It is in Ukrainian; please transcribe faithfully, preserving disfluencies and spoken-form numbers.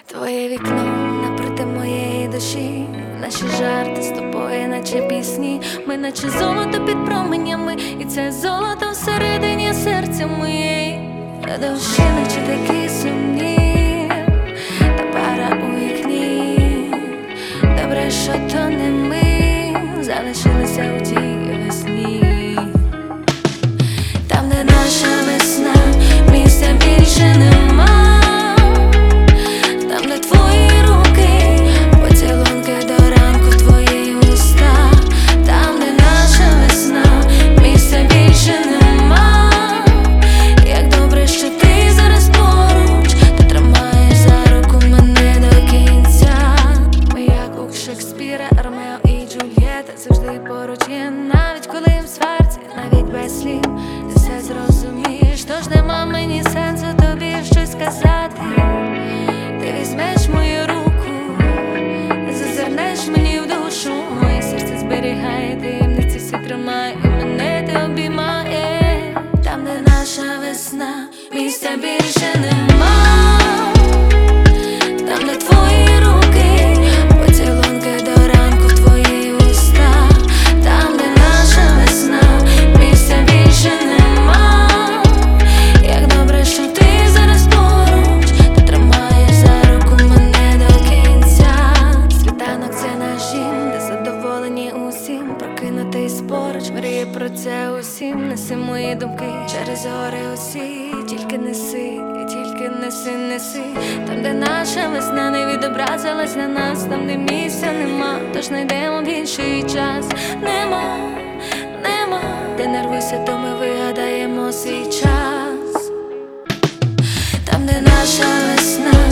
Твоє вікно напроти моєї душі, наші жарти з тобою, наче пісні. Ми наче золото під променями, і це золото всередині серця моєї душі, наче такі сумні, та пара у вікні. Добре, що то не ми залишилися у тій весні. Там, де наша весна, місця більше нема. Там, де твої руки, поцілунки до ранку, твої уста. Там, де наша весна, місця більше нема. Як добре, що ти зараз поруч, ти тримаєш за руку мене до кінця. Ми як у Шекспіра, Ромео і Джульєта, завжди поруч є, навіть коли в сварці, навіть без слів. Ти все зрозумієш, тож нема мені сенсу тобі щось сказати. Ти візьмеш мою руку, зазирнеш мені в душу. Моє серце зберігає таємниці, всі тримає, і мене ти обіймає. Там, де наша весна, місця більше нема. Там, де твої руки, поцілунки до ранку, твої уста. Там, де наша весна, місця більше нема. Як добре, що ти зараз поруч, ти тримаєш за руку мене до кінця. Світанок — це наш дім, де задоволені усім, прокинутись поруч, мріє про це усім. Неси мої думки через гори усі, тільки неси, тільки неси, неси. Там, де наша весна не відобразилась на нас, там, де місця нема, тож знайдемо в інший час. Нема, нема, де нервуйся, то ми вигадаємо свій час. Там, де наша весна,